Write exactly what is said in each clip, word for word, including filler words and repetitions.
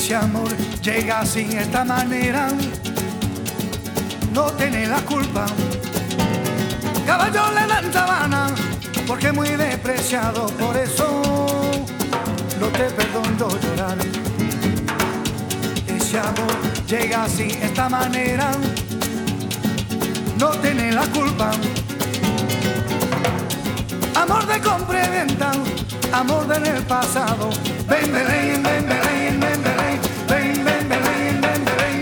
ese amor llega sin esta manera, no tiene la culpa. Caballo le dan sabana porque es muy despreciado, por eso no te perdono llorar. Ese amor llega así, esta manera, no tiene la culpa. Amor de compra y venta, amor del pasado. Ven, Belén, ven, Belén, ven, Belén, ven, ven, Belén, ven, Belén.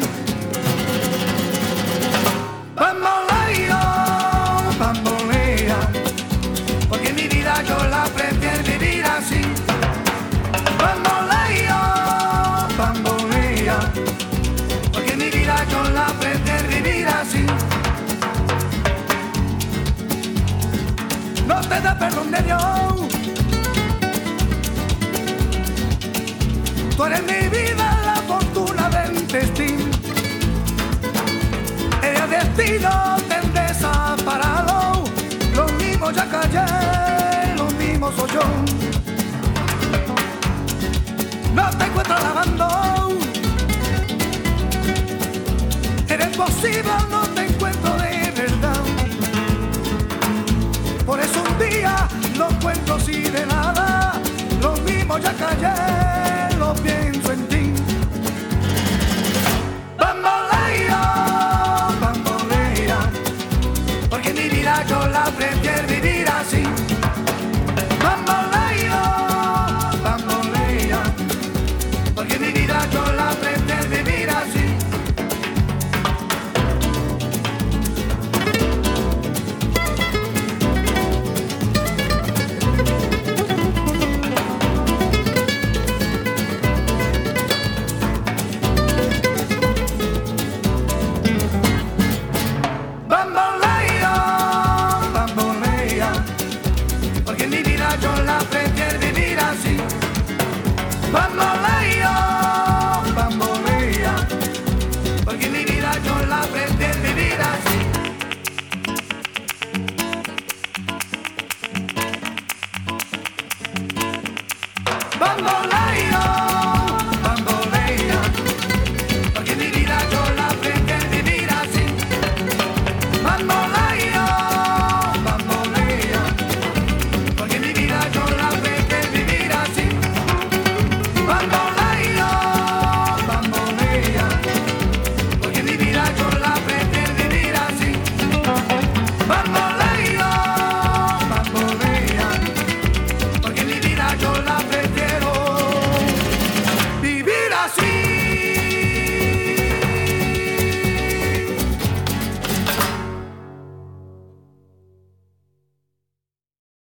Bamboleo, bambolea, porque mi vida yo la prefiero vivir así. Bamboleo, bambolea, porque mi vida yo la prefiero vivir así. No te da perdón de Dios. Tú eres mi vida, la fortuna del destino. El destino te desaparado. Lo mismo ya callé, lo mismo soy yo. No te encuentro lavando. Eres posible, no te encuentro de verdad. Por eso un día lo encuentro así de nada. Lo mismo ya callé.